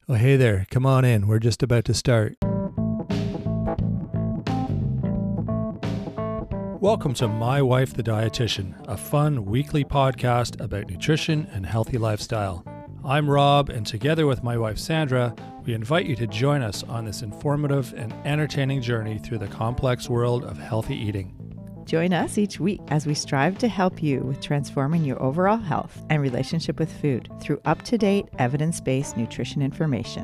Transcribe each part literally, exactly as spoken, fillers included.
Oh, hey there. Come on in. We're just about to start. Welcome to My Wife the Dietitian, a fun weekly podcast about nutrition and healthy lifestyle. I'm Rob, and together with my wife Sandra, we invite you to join us on this informative and entertaining journey through the complex world of healthy eating. Join us each week as we strive to help you with transforming your overall health and relationship with food through up-to-date, evidence-based nutrition information.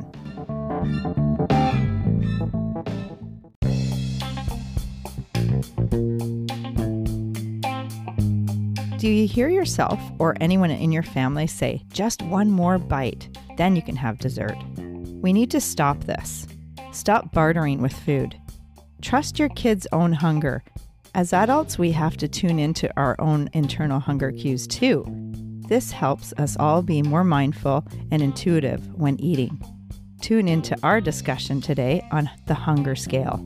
Do you hear yourself or anyone in your family say, just one more bite, then you can have dessert? We need to stop this. Stop bartering with food. Trust your kids' own hunger. As adults, we have to tune into our own internal hunger cues too. This helps us all be more mindful and intuitive when eating. Tune into our discussion today on the hunger scale.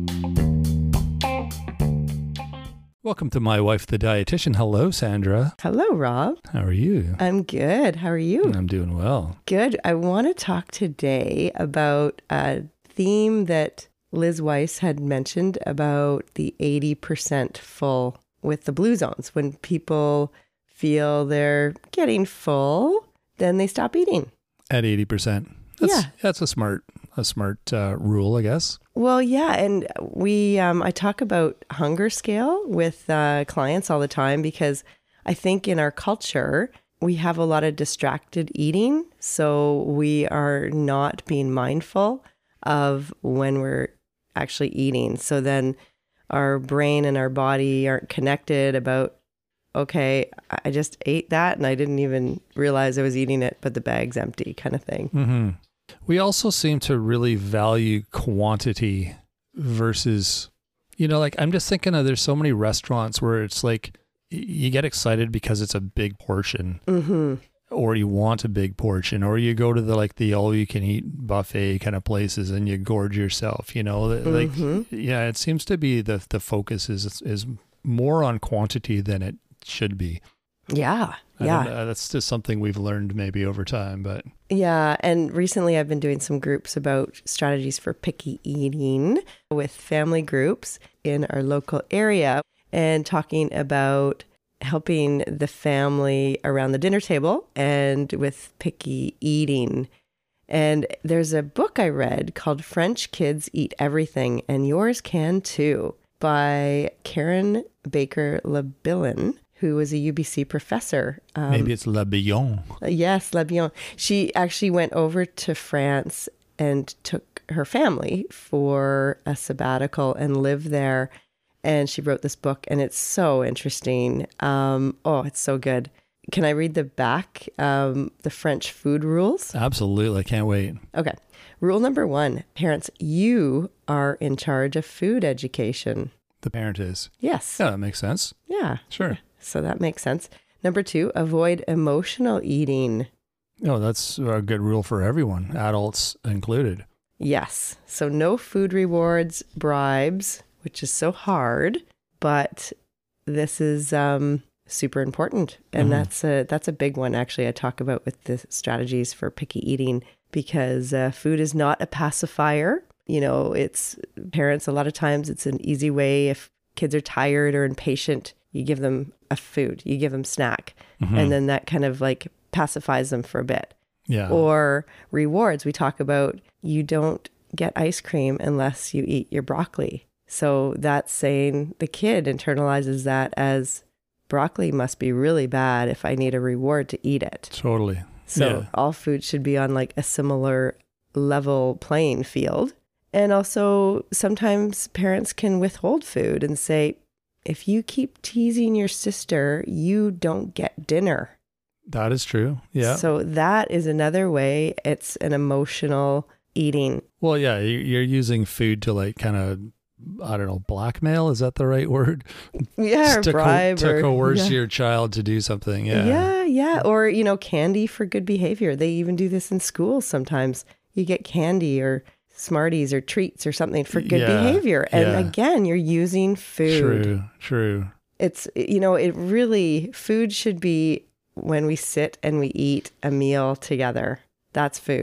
Welcome to My Wife the Dietitian. Hello, Sandra. Hello, Rob. How are you? I'm good. How are you? I'm doing well. Good. I want to talk today about a theme that Liz Weiss had mentioned about the eighty percent full with the blue zones. When people feel they're getting full, then they stop eating. At eighty percent. That's, yeah. That's a smart a smart uh, rule, I guess. Well, yeah. And we, um, I talk about hunger scale with uh, clients all the time because I think in our culture, we have a lot of distracted eating. So we are not being mindful of when we're actually eating. So then our brain and our body aren't connected about, okay, I just ate that and I didn't even realize I was eating it, but the bag's empty kind of thing. Mm-hmm. We also seem to really value quantity versus, you know, like I'm just thinking of there's so many restaurants where it's like you get excited because it's a big portion. Mm-hmm. Or you want a big portion, or you go to the like the all you can eat buffet kind of places and you gorge yourself, you know, like, mm-hmm. yeah, it seems to be the, the focus is, is more on quantity than it should be. Yeah. I yeah. Uh, that's just something we've learned maybe over time, but. Yeah. And recently I've been doing some groups about strategies for picky eating with family groups in our local area and talking about helping the family around the dinner table and with picky eating. And there's a book I read called French Kids Eat Everything, and yours can too, by Karen Baker LeBillon, who was a U B C professor. Um, Maybe it's Le Billon. Yes, Le Billon. She actually went over to France and took her family for a sabbatical and lived there. And she wrote this book, and it's so interesting. Um, oh, it's so good. Can I read the back, um, the French food rules? Absolutely. I can't wait. Okay. Rule number one, parents, you are in charge of food education. The parent is. Yes. Yeah, that makes sense. Yeah. Sure. So that makes sense. Number two, avoid emotional eating. Oh, that's a good rule for everyone, adults included. Yes. So no food rewards, bribes, which is so hard, but this is um, super important. And mm-hmm. that's a that's a big one, actually, I talk about with the strategies for picky eating, because uh, food is not a pacifier. You know, it's parents, a lot of times it's an easy way if kids are tired or impatient, you give them a food, you give them snack, mm-hmm. and then that kind of like pacifies them for a bit. Yeah. Or rewards, we talk about you don't get ice cream unless you eat your broccoli. So that's saying the kid internalizes that as broccoli must be really bad if I need a reward to eat it. Totally. So yeah. all food should be on like a similar level playing field. And also sometimes parents can withhold food and say, if you keep teasing your sister, you don't get dinner. That is true. Yeah. So that is another way. It's an emotional eating. Well, yeah, you're using food to like kind of, I don't know, blackmail. Is that the right word? Yeah, or to bribe. Co- to or, coerce yeah. your child to do something. Yeah. Yeah, yeah. Or, you know, candy for good behavior. They even do this in schools sometimes. You get candy or Smarties or treats or something for good yeah, behavior. And yeah. again, you're using food. True, true. It's, you know, it really, food should be when we sit and we eat a meal together. That's food.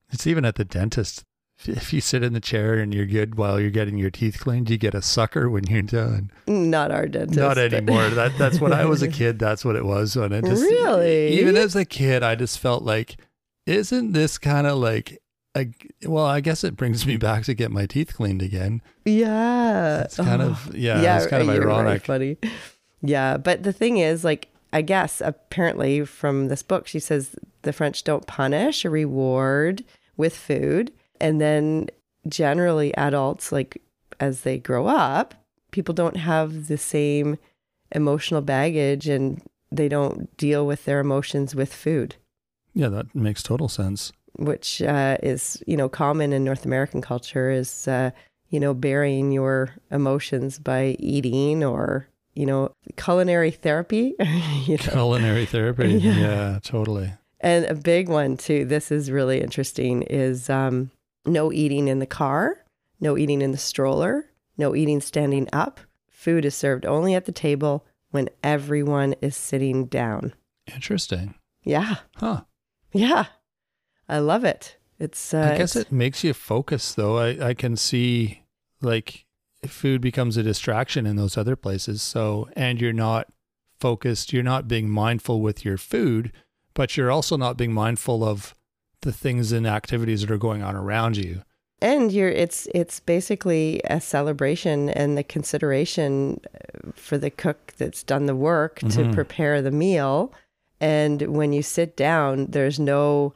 It's even at the dentist. If you sit in the chair and you're good while you're getting your teeth cleaned, you get a sucker when you're done. Not our dentist. Not anymore. that That's when I was a kid. That's what it was. When I just, really? Even as a kid, I just felt like, isn't this kind of like, a, well, I guess it brings me back to get my teeth cleaned again. Yeah. It's kind oh. of, yeah, yeah, it's kind of you're ironic. Right, funny. Yeah. But the thing is, like, I guess apparently from this book, she says the French don't punish or reward with food. And then generally adults, like as they grow up, people don't have the same emotional baggage and they don't deal with their emotions with food. Yeah, that makes total sense. Which uh, is, you know, common in North American culture is, uh, you know, burying your emotions by eating or, you know, culinary therapy. you know? Culinary therapy. Yeah. yeah, totally. And a big one too, this is really interesting, is um, no eating in the car, no eating in the stroller, no eating standing up. Food is served only at the table when everyone is sitting down. Interesting. Yeah. Huh. Yeah. I love it. It's. Uh, I guess it's, it makes you focus, though. I, I can see, like, food becomes a distraction in those other places. So, and you're not focused, you're not being mindful with your food, but you're also not being mindful of the things and activities that are going on around you. And you're, it's it's basically a celebration and the consideration for the cook that's done the work Mm-hmm. to prepare the meal. And when you sit down, there's no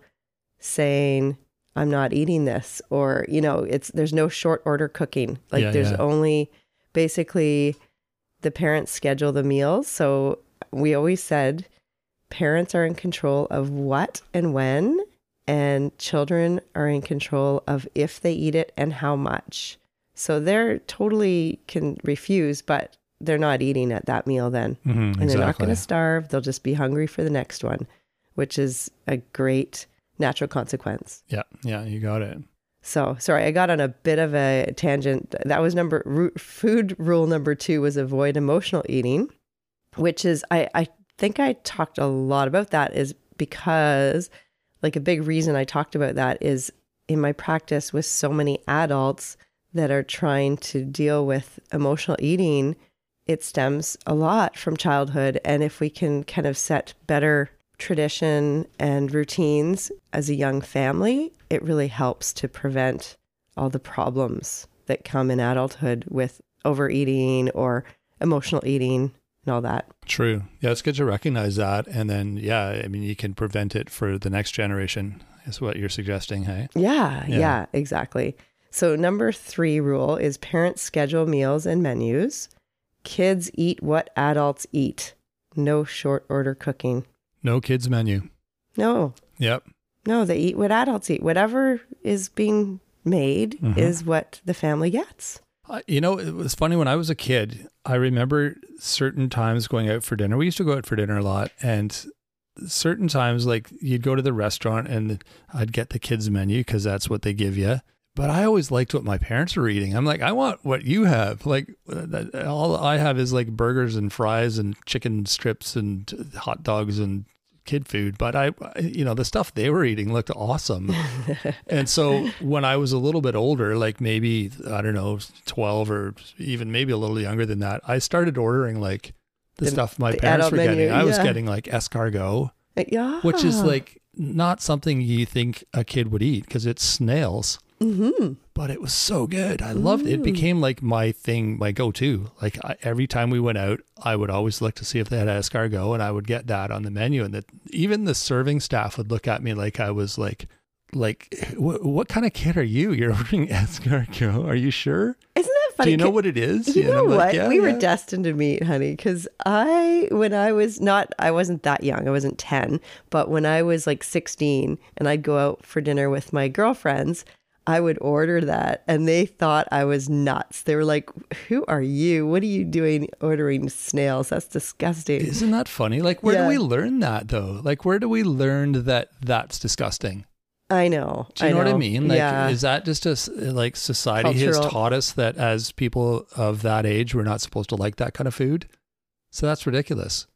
saying, I'm not eating this, or, you know, it's, there's no short order cooking. Like Yeah, there's yeah. only basically the parents schedule the meals. So we always said parents are in control of what and when, and children are in control of if they eat it and how much. So they're totally can refuse, but they're not eating at that meal then. Mm-hmm, and exactly. they're not going to starve. They'll just be hungry for the next one, which is a great natural consequence. Yeah, yeah, you got it. So, sorry, I got on a bit of a tangent. That was number, ru- food rule number two was avoid emotional eating, which is, I, I think I talked a lot about that is because like a big reason I talked about that is in my practice with so many adults that are trying to deal with emotional eating, it stems a lot from childhood. And if we can kind of set better tradition and routines as a young family, it really helps to prevent all the problems that come in adulthood with overeating or emotional eating and all that. True. Yeah, it's good to recognize that. And then, yeah, I mean, you can prevent it for the next generation, is what you're suggesting, hey? Yeah, Yeah. yeah, exactly. So number three rule is parents schedule meals and menus. Kids eat what adults eat. No short order cooking. No kids menu. No, Yep. no, they eat what adults eat. Whatever is being made Mhm. is what the family gets. I- You know, it was funny when I was a kid. I remember certain times going out for dinner. We used to go out for dinner a lot, and certain times, like you'd go to the restaurant and I'd get the kids' menu because that's what they give you. But I always liked what my parents were eating. I'm like, I want what you have. Like, that- all I have is like burgers and fries and chicken strips and hot dogs and kid food. But I, you know, the stuff they were eating looked awesome. And so when I was a little bit older, like maybe, I don't know, twelve or even maybe a little younger than that, I started ordering like the, The- stuff my the parents adult were menu, getting. I was yeah. getting like escargot, Yeah. which is like not something you think a kid would eat because it's snails. Mm-hmm. But it was so good. I loved it. It became like my thing, my go-to. Like I, every time we went out, I would always look to see if they had escargot, and I would get that on the menu. And that even the serving staff would look at me like I was like, like, what, what kind of kid are you? You're ordering escargot? Are you sure? Isn't that funny? Do you know Ca- what it is? You And know I'm what? like, yeah, we were yeah. destined to meet, honey, because I, when I was not, I wasn't that young. I wasn't ten, but when I was like sixteen and I'd go out for dinner with my girlfriends, I would order that and they thought I was nuts. They were like, who are you? What are you doing ordering snails? That's disgusting. Isn't that funny? Like, where Yeah. do we learn that though? Like, where do we learn that that's disgusting? I know. Do you know, what I know. mean? Like, yeah. is that just a, s- like society has Cultural. taught us that as people of that age, we're not supposed to like that kind of food? So that's ridiculous.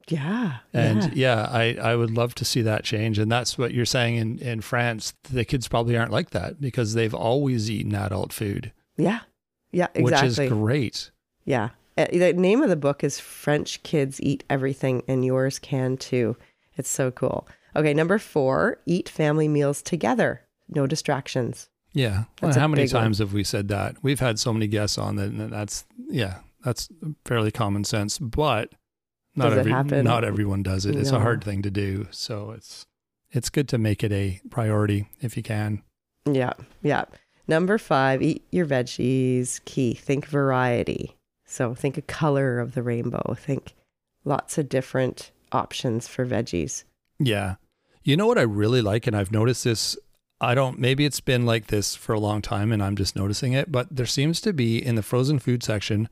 Yeah. And yeah. yeah, I, I would love to see that change. And that's what you're saying in, in France. The kids probably aren't like that because they've always eaten adult food. Yeah. Yeah, exactly. Which is great. Yeah. Uh, The name of the book is French Kids Eat Everything, and yours can too. It's so cool. Okay, number four, eat family meals together. No distractions. Yeah. Well, That's a how many big one. times have we said that? We've had so many guests on that, and that's, yeah, that's fairly common sense. But not Does it every, happen? not everyone does it. It's a No. hard thing to do. So it's it's good to make it a priority if you can. Yeah. Yeah. Number five, eat your veggies. Key, think variety. So think a color of the rainbow. Think lots of different options for veggies. Yeah. You know what I really like, and I've noticed this, I don't, maybe it's been like this for a long time and I'm just noticing it, but there seems to be in the frozen food section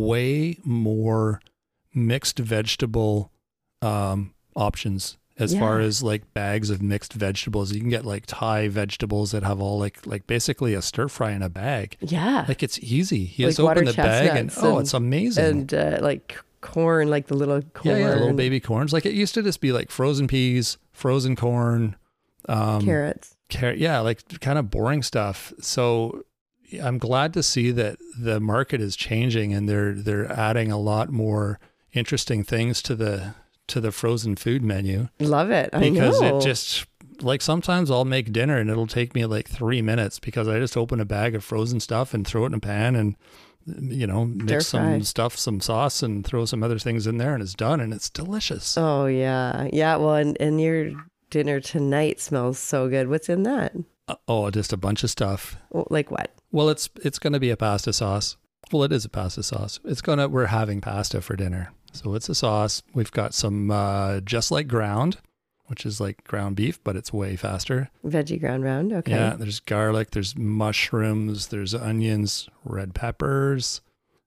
way more mixed vegetable um, options as Yeah. far as like bags of mixed vegetables. You can get like Thai vegetables that have all like, like basically a stir fry in a bag. Yeah. Like it's easy. You Like just open water the bag and, chestnuts oh, and- it's amazing. and uh, like corn, like the little corn. yeah, yeah, little baby corns. Like it used to just be like frozen peas, frozen corn, um, carrots. carrot. Yeah, like kind of boring stuff. So I'm glad to see that the market is changing and they're they're adding a lot more interesting things to the to the frozen food menu Love it. I because know. it just like sometimes I'll make dinner and it'll take me like three minutes because I just open a bag of frozen stuff and throw it in a pan and you know mix Stir fry. some stuff, some sauce, and throw some other things in there and it's done and it's delicious. Oh yeah. Yeah. Well, and, and your dinner tonight smells so good. What's in that? Uh, oh, just a bunch of stuff. Well, like what? Well, it's it's going to be a pasta sauce. Well, it is a pasta sauce. It's gonna we're having pasta for dinner, so it's a sauce. We've got some uh, just like ground, which is like ground beef, but it's way faster. Veggie ground round. Okay. Yeah, there's garlic, there's mushrooms, there's onions, red peppers,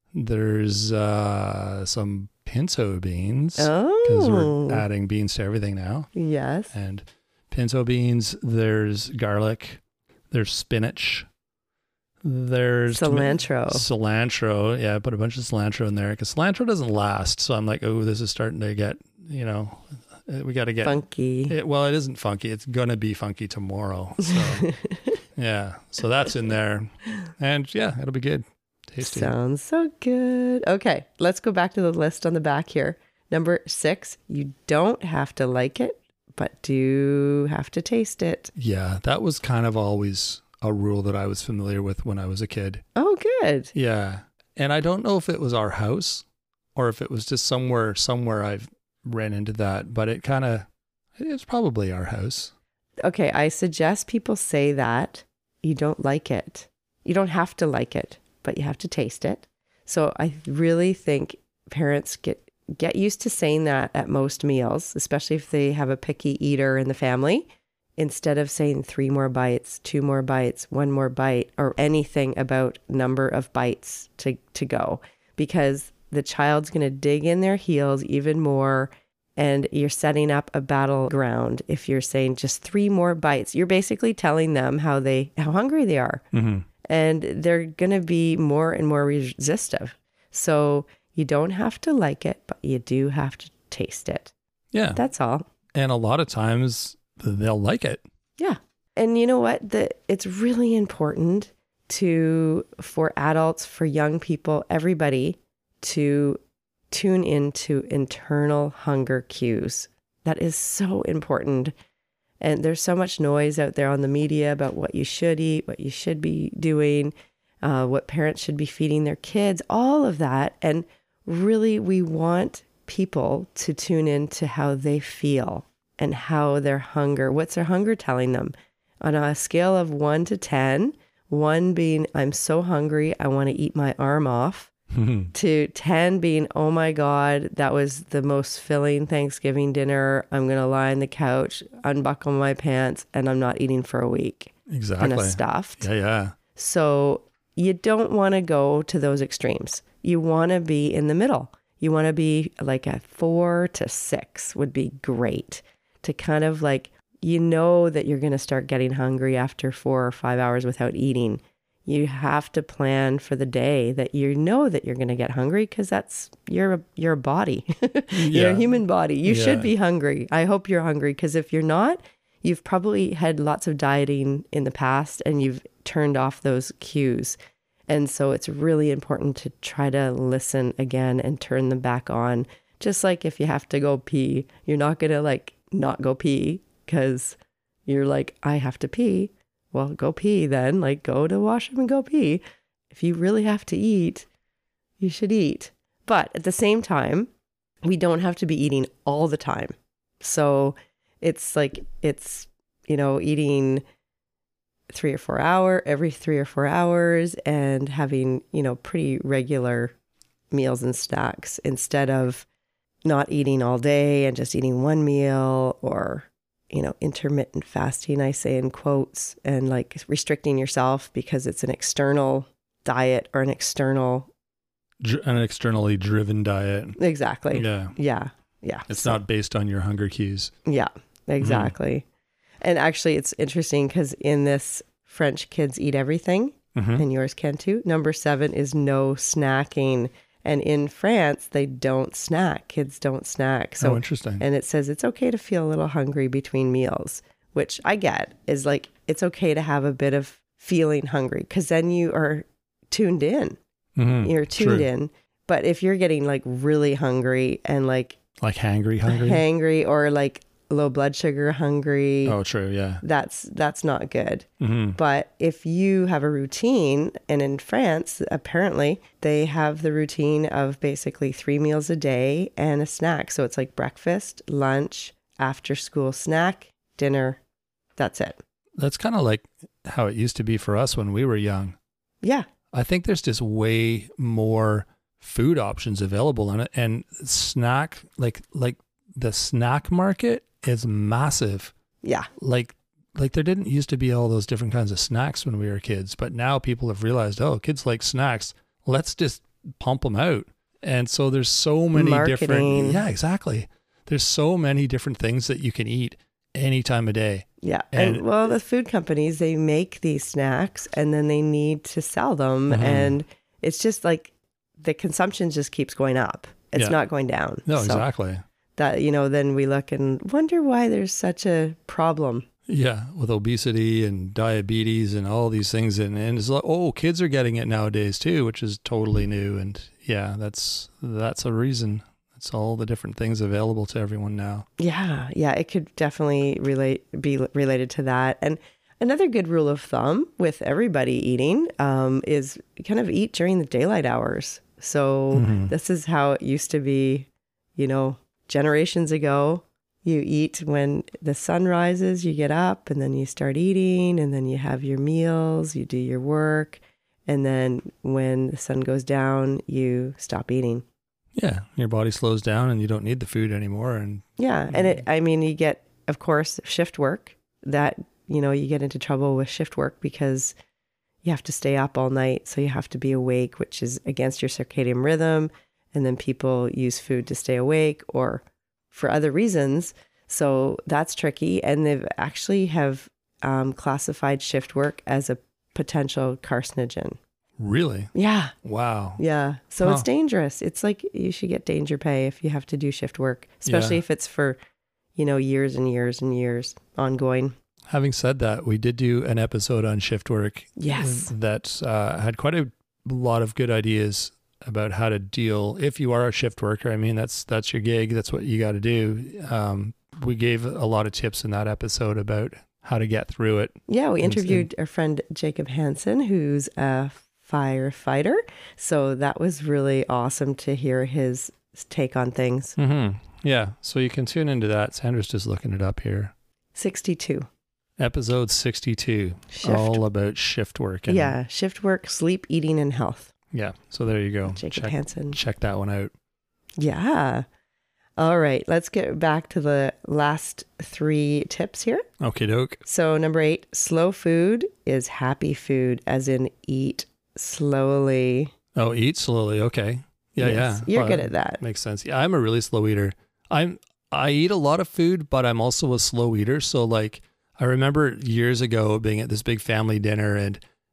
there's uh, some pinto beans because Oh. we're adding beans to everything now, Yes. and pinto beans. There's garlic, there's spinach. There's Cilantro. Cilantro. Yeah, I put a bunch of cilantro in there because cilantro doesn't last. So I'm like, oh, this is starting to get, you know, uh, we got to get Funky. it. Well, it isn't funky. It's going to be funky tomorrow. So yeah. So that's in there. And yeah, it'll be good. Tasty. Sounds so good. Okay. Let's go back to the list on the back here. Number six, you don't have to like it, but do have to taste it. Yeah. That was kind of always a rule that I was familiar with when I was a kid. Oh, good. Yeah. And I don't know if it was our house or if it was just somewhere, somewhere I've ran into that, but it kind of, it's probably our house. Okay. I suggest people say that you don't like it. You don't have to like it, but you have to taste it. So I really think parents get, get used to saying that at most meals, especially if they have a picky eater in the family. Instead of saying three more bites, two more bites, one more bite, or anything about number of bites to, to go, because the child's going to dig in their heels even more. And you're setting up a battleground. If you're saying just three more bites, you're basically telling them how they, how hungry they are. Mm-hmm. And they're going to be more and more resistive. So you don't have to like it, but you do have to taste it. Yeah. That's all. And a lot of times they'll like it. Yeah. And you know what? The, it's really important to, for adults, for young people, everybody to tune into internal hunger cues. That is so important. And there's so much noise out there on the media about what you should eat, what you should be doing, uh, what parents should be feeding their kids, all of that. And really, we want people to tune into how they feel and how their hunger, what's their hunger telling them? On a scale of one to ten, one being, I'm so hungry, I want to eat my arm off, to ten being, oh my God, that was the most filling Thanksgiving dinner. I'm going to lie on the couch, unbuckle my pants, and I'm not eating for a week. Exactly. Kind of stuffed. Yeah, yeah. So you don't want to go to those extremes. You want to be in the middle. You want to be like a four to six would be great. To kind of like, you know that you're going to start getting hungry after four or five hours without eating. You have to plan for the day that you know that you're going to get hungry, because that's you're a, you're a body. You're a human body. You Yeah. should be hungry. I hope you're hungry, because if you're not, you've probably had lots of dieting in the past and you've turned off those cues. And so it's really important to try to listen again and turn them back on. Just like if you have to go pee, you're not going to like not go pee because you're like, I have to pee. Well, go pee then. Like, go to the washroom and go pee. If you really have to eat, you should eat. But at the same time, we don't have to be eating all the time. So it's like, it's, you know, eating three or four hour, every three or four hours and having, you know, pretty regular meals and snacks instead of not eating all day and just eating one meal, or, you know, intermittent fasting, I say in quotes, and like restricting yourself because it's an external diet or an external. Dr- an externally driven diet. Exactly. Yeah. Yeah. Yeah. It's So- not based on your hunger cues. Yeah, exactly. And actually, it's interesting because in this French Kids Eat Everything, Mhm. and yours can too, number seven is no snacking. And in France, they don't snack. Kids don't snack. So, oh, interesting. and it says it's okay to feel a little hungry between meals, which I get is like, it's okay to have a bit of feeling hungry because then you are tuned in. Mhm. You're tuned True. in. But if you're getting like really hungry and like Like hangry, hungry. hangry or like low blood sugar hungry, oh, true. Yeah. that's that's not good. hmm But if you have a routine, and in France, apparently they have the routine of basically three meals a day and a snack. So it's like breakfast, lunch, after school snack, dinner. That's it. That's kind of like how it used to be for us when we were young. Yeah. I think there's just way more food options available on it, and snack like like the snack market is massive. Yeah. Like like there didn't used to be all those different kinds of snacks when we were kids, but now people have realized, oh, kids like snacks. Let's just pump them out. And so there's so many Marketing. different Yeah, exactly. There's so many different things that you can eat any time of day. Yeah. And, And- well, the food companies, they make these snacks and then they need to sell them. Mhm. And it's just like the consumption just keeps going up. It's Yeah. not going down. No, So exactly. that, you know, then we look and wonder why there's such a problem. Yeah, with obesity and diabetes and all these things, and, and it's like, oh, kids are getting it nowadays too, which is totally new. And yeah, that's that's a reason. It's all the different things available to everyone now. Yeah, yeah, it could definitely relate be related to that. And another good rule of thumb with everybody eating um, is kind of eat during the daylight hours. So Mhm. this is how it used to be, you know, generations ago. You eat when the sun rises, you get up and then you start eating, and then you have your meals, you do your work. And then when the sun goes down, you stop eating. Yeah, your body slows down and you don't need the food anymore. And Yeah. And it, I mean, you get, of course, shift work that, you know, you get into trouble with shift work because you have to stay up all night. So you have to be awake, which is against your circadian rhythm. And then people use food to stay awake or for other reasons. So that's tricky. And they've actually have um, classified shift work as a potential carcinogen. really, Yeah. wow. Yeah. So Huh. it's dangerous. It's like you should get danger pay if you have to do shift work, especially Yeah. if it's for, you know, years and years and years ongoing. Having said that, we did do an episode on shift work. Yes. That uh, had quite a lot of good ideas about how to deal if you are a shift worker. I mean, that's that's your gig. That's what you got to do. Um, we gave a lot of tips in that episode about how to get through it. Yeah. We And- interviewed our friend Jacob Hansen, who's a firefighter. So that was really awesome to hear his take on things. Mm-hmm. Yeah. So you can tune into that. Sandra's just looking it up here. sixty-two. Episode sixty-two, Shift. all about shift work. And, Yeah. Shift work, sleep, eating, and health. Yeah. So there you go. Jacob Check, Hansen. check that one out. Yeah. All right. Let's get back to the last three tips here. Okay, doke. So, number eight, slow food is happy food, as in eat slowly. Oh, eat slowly. Okay. Yeah, Yes, yeah. You're Well, good at that. Makes sense. Yeah, I'm a really slow eater. I'm I eat a lot of food, but I'm also a slow eater. So like I remember years ago being at this big family dinner and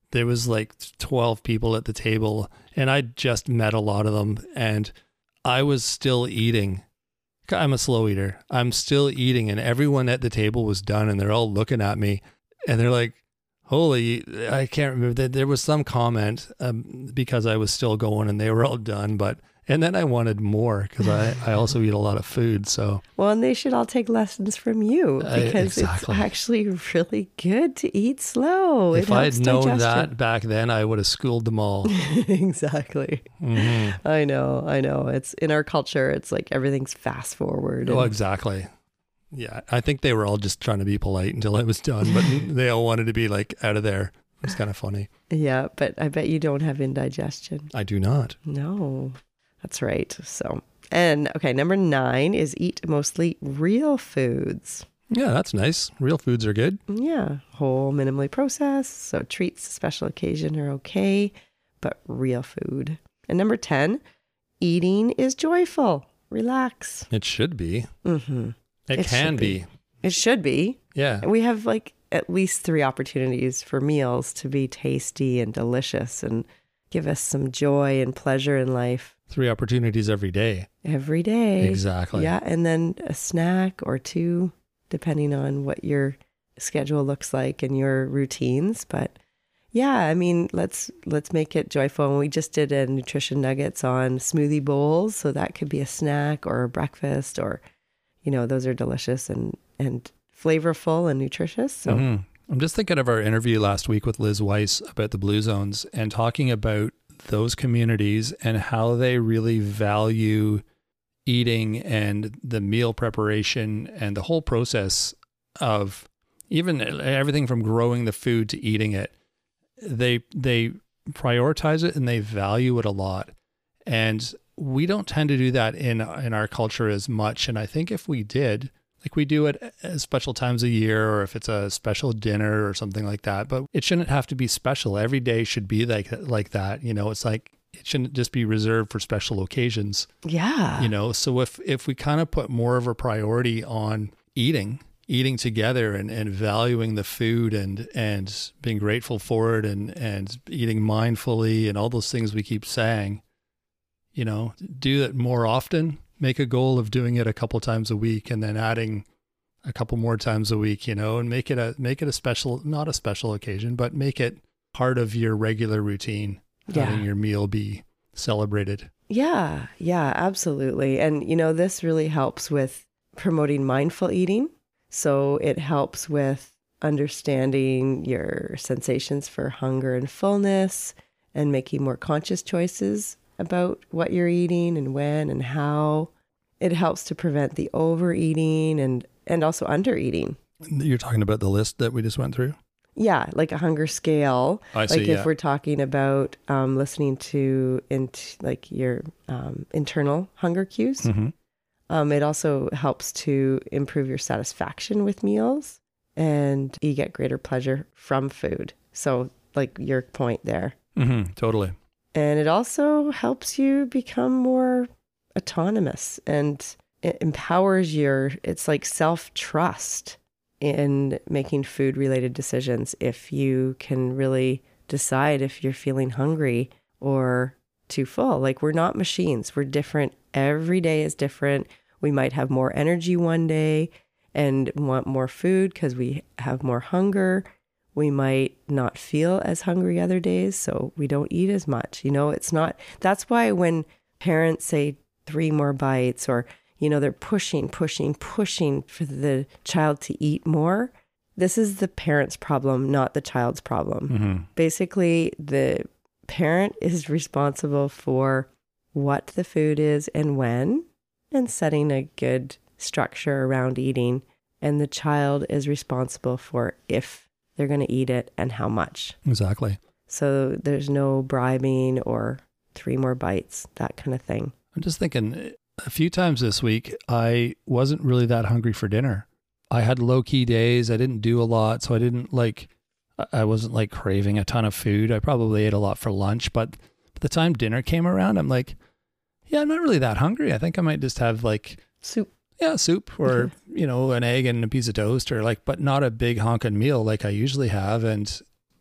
there was like twelve people at the table, and I just met a lot of them, and I was still eating. I'm a slow eater. I'm still eating, and everyone at the table was done, and they're all looking at me, and they're like, holy, I can't remember. There was some comment um, because I was still going and they were all done, but, and then I wanted more because I, I also eat a lot of food. So, well, and they should all take lessons from you because I, exactly. It's actually really good to eat slow. If I had known digestion. that back then, I would have schooled them all. Exactly. Mm-hmm. I know, I know. It's in our culture, it's like everything's fast forward. Oh, exactly. Yeah, I think they were all just trying to be polite until I was done, but they all wanted to be like out of there. It's kind of funny. Yeah, but I bet you don't have indigestion. I do not. No, that's right. So, and okay, number nine is eat mostly real foods. Yeah, that's nice. Real foods are good. Yeah, whole, minimally processed. So treats, special occasion are okay, but real food. And number ten, eating is joyful. Relax. It should be. Mm-hmm. It, it can be. be. It should be. Yeah. We have like at least three opportunities for meals to be tasty and delicious and give us some joy and pleasure in life. Three opportunities every day. Every day. Exactly. Yeah. And then a snack or two, depending on what your schedule looks like and your routines. But yeah, I mean, let's let's make it joyful. And we just did a nutrition nuggets on smoothie bowls. So that could be a snack or a breakfast or, you know, those are delicious and, and flavorful and nutritious. So mm-hmm. I'm just thinking of our interview last week with Liz Weiss about the Blue Zones and talking about those communities and how they really value eating and the meal preparation and the whole process of even everything from growing the food to eating it. They, they prioritize it and they value it a lot. And we don't tend to do that in in our culture as much. And I think if we did, like we do it at special times a year or if it's a special dinner or something like that, but it shouldn't have to be special. Every day should be like like that. You know, it's like it shouldn't just be reserved for special occasions. Yeah. You know, so if if we kind of put more of a priority on eating, eating together and, and valuing the food and and being grateful for it and, and eating mindfully and all those things we keep saying, you know, do it more often, make a goal of doing it a couple times a week and then adding a couple more times a week, you know, and make it a, make it a special, not a special occasion, but make it part of your regular routine, yeah. having your meal be celebrated. Yeah. Yeah, absolutely. And, you know, this really helps with promoting mindful eating. So it helps with understanding your sensations for hunger and fullness and making more conscious choices about what you're eating and when and how. It helps to prevent the overeating and, and also undereating. You're talking about the list that we just went through? Yeah, like a hunger scale. I like see, if yeah. we're talking about um, listening to int- like your um, internal hunger cues. Mm-hmm. Um, it also helps to improve your satisfaction with meals and you get greater pleasure from food. So like your point there. Mm-hmm, totally. And it also helps you become more autonomous and it empowers your, it's like self-trust in making food related decisions. If you can really decide if you're feeling hungry or too full, like we're not machines, we're different. Every day is different. We might have more energy one day and want more food because we have more hunger. We might not feel as hungry other days, so we don't eat as much. You know, it's not, that's why when parents say three more bites or, you know, they're pushing, pushing, pushing for the child to eat more, this is the parent's problem, not the child's problem. Mm-hmm. Basically, the parent is responsible for what the food is and when, and setting a good structure around eating. And the child is responsible for if they're going to eat it and how much. Exactly. So there's no bribing or three more bites, that kind of thing. I'm just thinking a few times this week, I wasn't really that hungry for dinner. I had low key days. I didn't do a lot. So I didn't like, I wasn't like craving a ton of food. I probably ate a lot for lunch, but by the time dinner came around, I'm like, yeah, I'm not really that hungry. I think I might just have like soup. Yeah, soup or, you know, an egg and a piece of toast or like, but not a big honking meal like I usually have. And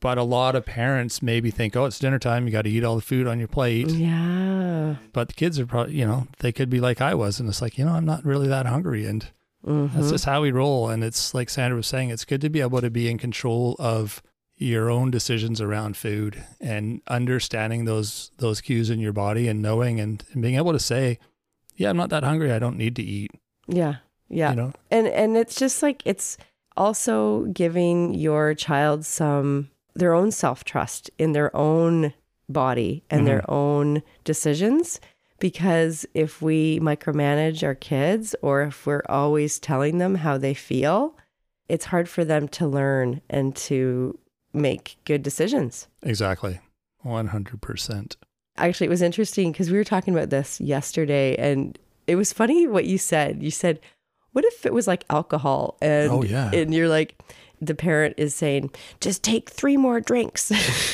But a lot of parents maybe think, oh, it's dinner time. You got to eat all the food on your plate. Yeah. But the kids are probably, you know, they could be like I was. And it's like, you know, I'm not really that hungry. And Mm-hmm. that's just how we roll. And it's like Sandra was saying, it's good to be able to be in control of your own decisions around food and understanding those those cues in your body and knowing and, and being able to say, yeah, I'm not that hungry. I don't need to eat. Yeah. Yeah. You know? And and it's just like, it's also giving your child some, their own self-trust in their own body and Mm-hmm. their own decisions. Because if we micromanage our kids, or if we're always telling them how they feel, it's hard for them to learn and to make good decisions. Exactly. one hundred percent. Actually, it was interesting because we were talking about this yesterday, and it was funny what you said. You said, what if it was like alcohol? And, Oh, yeah. and you're like, the parent is saying, just take three more drinks.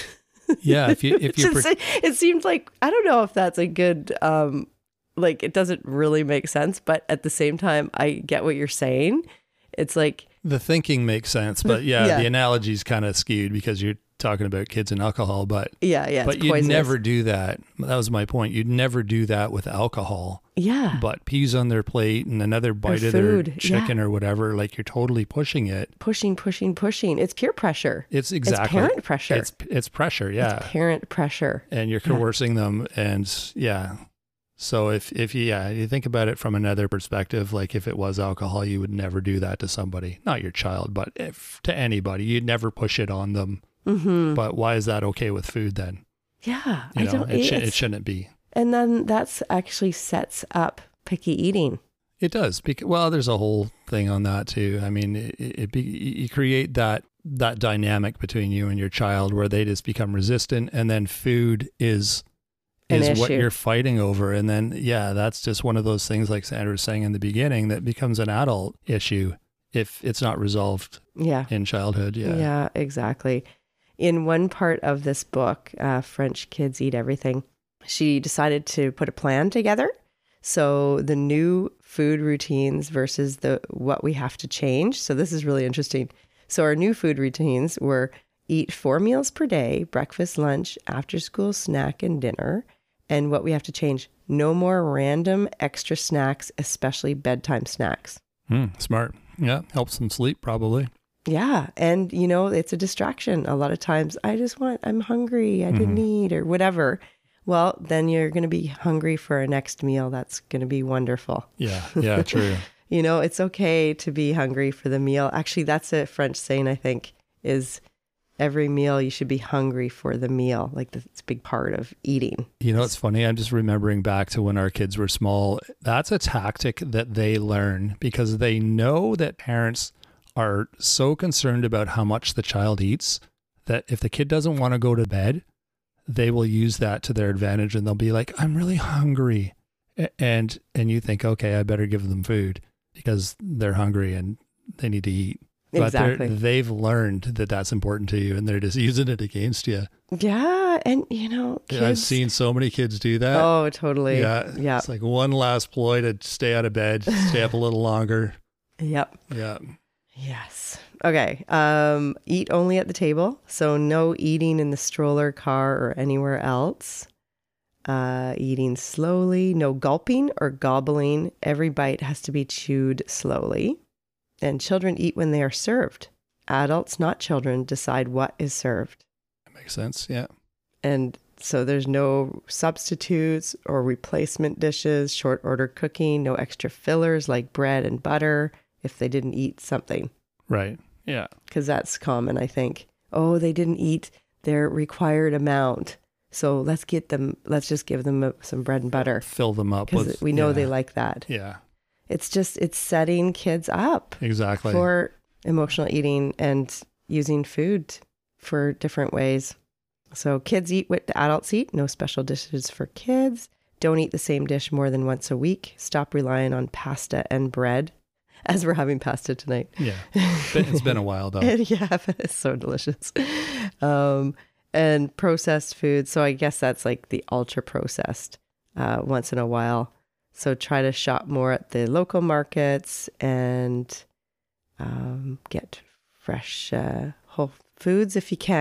Yeah. If you, if you, Just, pre- it seems like, I don't know if that's a good, um, like, it doesn't really make sense, but at the same time, I get what you're saying. It's like, the thinking makes sense, but yeah, Yeah. the analogy's kind of skewed because you're talking about kids and alcohol, but yeah, yeah, but it's you'd poisonous. never do that. That was my point. You'd never do that with alcohol. Yeah. But peas on their plate and another bite of food, their chicken yeah. or whatever, like you're totally pushing it. Pushing, pushing, pushing. It's peer pressure. It's exactly It's parent pressure. It's it's pressure, yeah. It's parent pressure. And you're coercing them, and yeah. So if if you, yeah, you think about it from another perspective, like if it was alcohol, you would never do that to somebody, not your child, but if to anybody, you'd never push it on them. Mm-hmm. But why is that okay with food then? Yeah. You I know, don't, it, sh- it's- it shouldn't be. And then that's actually sets up picky eating. It does. Because, well, there's a whole thing on that too. I mean, it, it be, you create that that dynamic between you and your child where they just become resistant, and then food is An is what issue. you're fighting over. And then, yeah, that's just one of those things, like Sandra was saying in the beginning, that becomes an adult issue if it's not resolved Yeah. in childhood. Yeah. Yeah, exactly. In one part of this book, uh, French Kids Eat Everything, she decided to put a plan together. So the new food routines versus the what we have to change. So this is really interesting. So our new food routines were eat four meals per day, breakfast, lunch, after school snack, and dinner. And what we have to change, no more random extra snacks, especially bedtime snacks. Hmm, smart. Yeah. Helps them sleep probably. Yeah. And, you know, it's a distraction. A lot of times I just want, I'm hungry, I didn't eat or whatever. Well, then you're going to be hungry for a next meal. That's going to be wonderful. Yeah. Yeah. True. You know, it's okay to be hungry for the meal. Actually, that's a French saying, I think, is every meal you should be hungry for the meal. Like that's a big part of eating. You know, it's funny. I'm just remembering back to when our kids were small. That's a tactic that they learn because they know that parents are so concerned about how much the child eats that if the kid doesn't want to go to bed, they will use that to their advantage, and they'll be like, I'm really hungry. A- And, and you think, okay, I better give them food because they're hungry and they need to eat. But they're- Exactly. they've learned that that's important to you, and they're just using it against you. Yeah. And, you know, kids. I've seen so many kids do that. Oh, totally. Yeah. Yeah. It's like one last ploy to stay out of bed, stay up a little longer. Yep. Yeah. Yes. Okay. Um, eat only at the table. So no eating in the stroller, car, or anywhere else. Uh, eating slowly. No gulping or gobbling. Every bite has to be chewed slowly. And children eat when they are served. Adults, not children, decide what is served. That makes sense. Yeah. And so there's no substitutes or replacement dishes, short order cooking, no extra fillers like bread and butter if they didn't eat something. Right. Yeah. Because that's common, I think. Oh, they didn't eat their required amount. So let's get them, let's just give them a, some bread and butter. Fill them up Because with. we know yeah. they like that. Yeah. It's just, it's setting kids up Exactly. for emotional eating and using food for different ways. So kids eat what the adults eat. No special dishes for kids. Don't eat the same dish more than once a week. Stop relying on pasta and bread. As we're having pasta tonight. Yeah. It's been a while though. Yeah, but it's so delicious. Um, and processed food. So I guess that's like the ultra processed uh, once in a while. So try to shop more at the local markets and um, get fresh uh, whole foods if you can.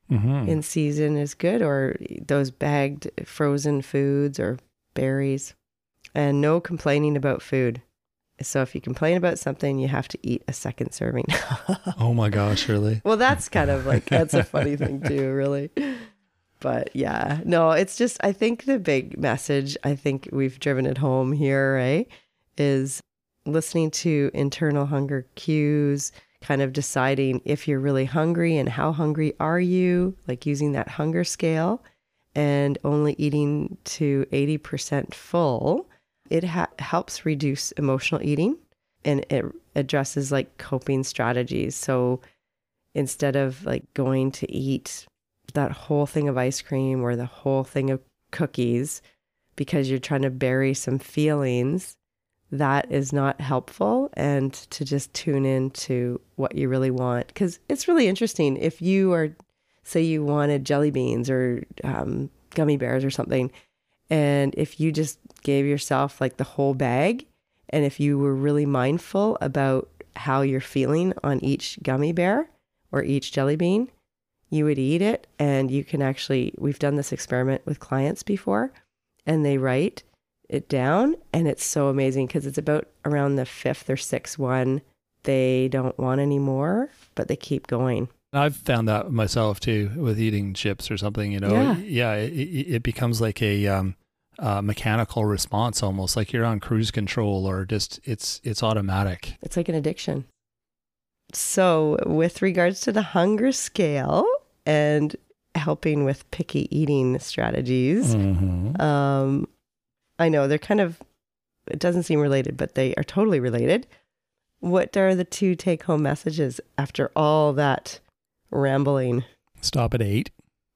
Mm-hmm. in season is good, or those bagged frozen foods or berries. And no complaining about food. So if you complain about something, you have to eat a second serving. Oh my gosh, really? Well, that's kind of like, that's a funny thing too, really. But yeah, no, it's just, I think the big message, I think we've driven it home here, right, is listening to internal hunger cues, kind of deciding if you're really hungry and how hungry are you, like using that hunger scale, and only eating to eighty percent full. It ha- helps reduce emotional eating, and it addresses like coping strategies. So instead of like going to eat that whole thing of ice cream or the whole thing of cookies because you're trying to bury some feelings, that is not helpful. And to just tune in to what you really want. Because it's really interesting. If you are, say you wanted jelly beans or um, gummy bears or something, and if you just gave yourself like the whole bag, and if you were really mindful about how you're feeling on each gummy bear or each jelly bean, you would eat it. And you can actually, we've done this experiment with clients before, and they write it down, and it's so amazing because it's about around the fifth or sixth one they don't want anymore, but they keep going. I've found that myself too with eating chips or something, you know. Yeah, yeah it, it becomes like a um, uh, mechanical response, almost like you're on cruise control, or just it's it's automatic. It's like an addiction. So with regards to the hunger scale and helping with picky eating strategies, Mm-hmm. um, I know they're kind of, it doesn't seem related, but they are totally related. What are the two take-home messages after all that rambling? Stop at eight,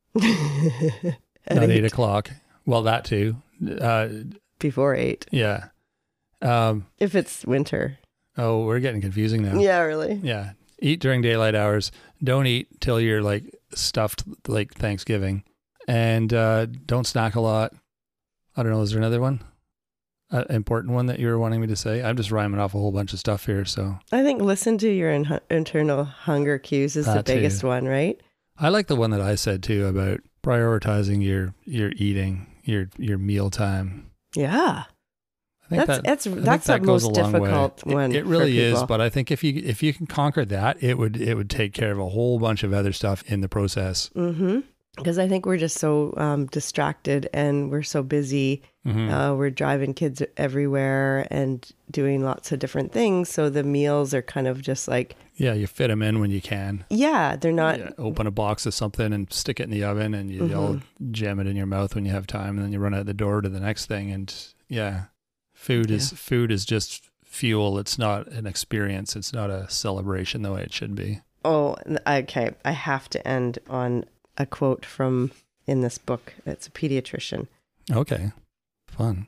At not eight eight. o'clock. Well, that too. Uh, Before eight, yeah. Um, if it's winter. oh, we're getting confusing now. Yeah, really. Yeah. Eat during daylight hours. Don't eat till you're like stuffed like Thanksgiving. And uh, don't snack a lot. I don't know. Is there another one? An important one that you were wanting me to say? I'm just rhyming off a whole bunch of stuff here. So I think listen to your in- internal hunger cues is the That too. biggest one, right? I like the one that I said too about prioritizing your, your eating, your, your meal time. Yeah. I think That's that, that's I think that's the that goes most a long way. difficult one. It, it for really is, people. but I think if you if you can conquer that, it would it would take care of a whole bunch of other stuff in the process. Mm-hmm. Because I think we're just so um, distracted and we're so busy. Mm-hmm. Uh, we're driving kids everywhere and doing lots of different things. So the meals are kind of just like, Yeah, you fit them in when you can. yeah, they're not. Yeah, open a box of something and stick it in the oven, and you Mhm. all jam it in your mouth when you have time, and then you run out the door to the next thing. And yeah, food is Yeah. food is just fuel. It's not an experience. It's not a celebration the way it should be. Oh, okay. I have to end on a quote from in this book. It's a pediatrician. Okay, fun.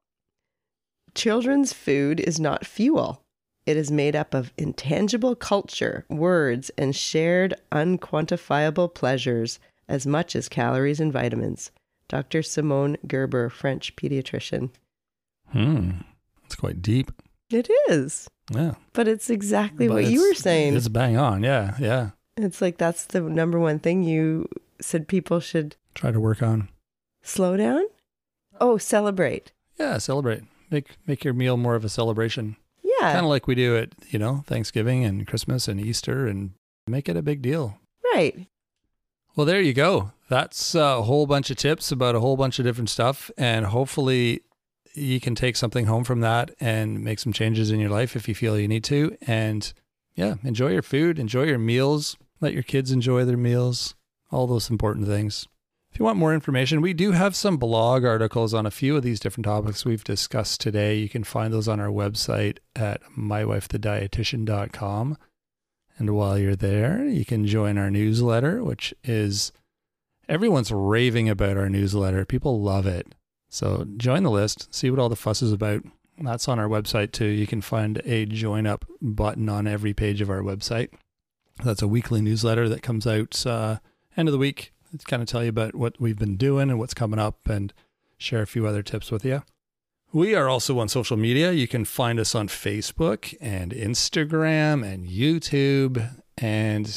Children's food is not fuel. It is made up of intangible culture, words, and shared unquantifiable pleasures as much as calories and vitamins. Doctor Simone Gerber, French pediatrician. Hmm, it's quite deep. It is, Yeah, but it's exactly But what you it's- were saying. It's bang on. Yeah, yeah. It's like that's the number one thing you said people should Try to work on. slow down. Oh, celebrate. Yeah, celebrate. Make make your meal more of a celebration. Yeah, Kind of like we do at, you know, Thanksgiving and Christmas and Easter, and make it a big deal. right. Well, there you go. That's a whole bunch of tips about a whole bunch of different stuff. And hopefully you can take something home from that and make some changes in your life if you feel you need to. And yeah, enjoy your food, enjoy your meals, let your kids enjoy their meals, all those important things. If you want more information, we do have some blog articles on a few of these different topics we've discussed today. You can find those on our website at my wife the dietitian dot com. And while you're there, you can join our newsletter, which is, everyone's raving about our newsletter. People love it. So join the list, see what all the fuss is about. That's on our website too. You can find a join up button on every page of our website. That's a weekly newsletter that comes out uh, end of the week. It's kind of tell you about what we've been doing and what's coming up, and share a few other tips with you. We are also on social media. You can find us on Facebook and Instagram and YouTube. And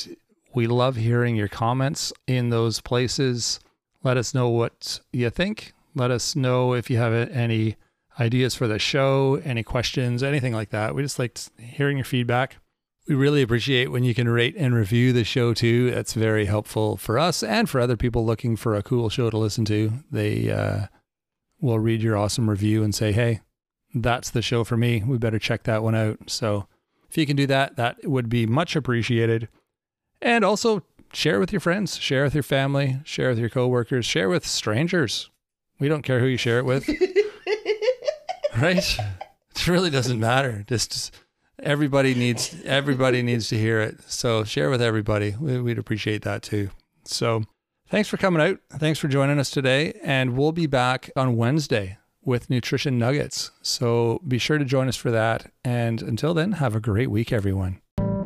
We love hearing your comments in those places. Let us know what you think. Let us know if you have any ideas for the show, any questions, anything like that. We just like hearing your feedback. We really appreciate when you can rate and review the show too. That's very helpful for us and for other people looking for a cool show to listen to. They uh, will read your awesome review and say, hey, that's the show for me. We better check that one out. So if you can do that, that would be much appreciated. And also share with your friends, share with your family, share with your coworkers, share with strangers. We don't care who you share it with. Right? It really doesn't matter. Just everybody needs everybody needs to hear it. So share with everybody. We'd appreciate that too. So thanks for coming out. Thanks for joining us today. And we'll be back on Wednesday with Nutrition Nuggets. So be sure to join us for that. And until then, have a great week, everyone.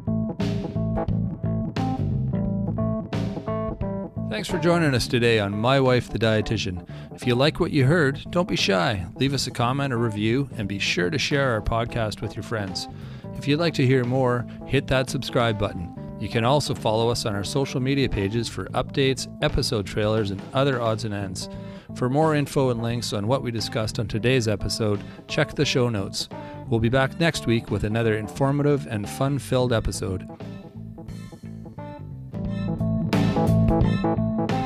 Thanks for joining us today on My Wife the Dietitian. If you like what you heard, don't be shy. Leave us a comment or review, and be sure to share our podcast with your friends. If you'd like to hear more, hit that subscribe button. You can also follow us on our social media pages for updates, episode trailers, and other odds and ends. For more info and links on what we discussed on today's episode, check the show notes. We'll be back next week with another informative and fun-filled episode. Thank you.